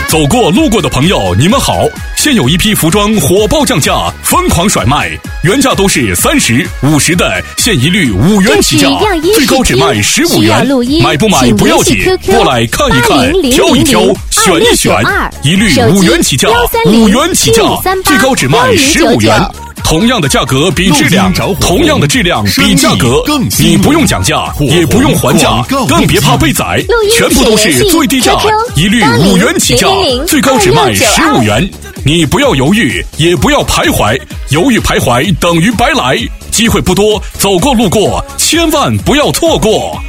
走过路过的朋友，你们好！现有一批服装火爆降价，疯狂甩卖，原价都是30、50的，现一律5元起价，最高只卖15元。买不买不要紧，过来看一看，挑一挑，选一选，一律5元起价，5元起价，最高只卖15元。同样的价格比质量，同样的质量比价格，你不用讲价，也不用还价，更别怕被宰，全部都是最低价，一律5元起价，最高只卖15元。你不要犹豫，也不要徘徊，犹豫徘徊等于白来。机会不多，走过路过，千万不要错过。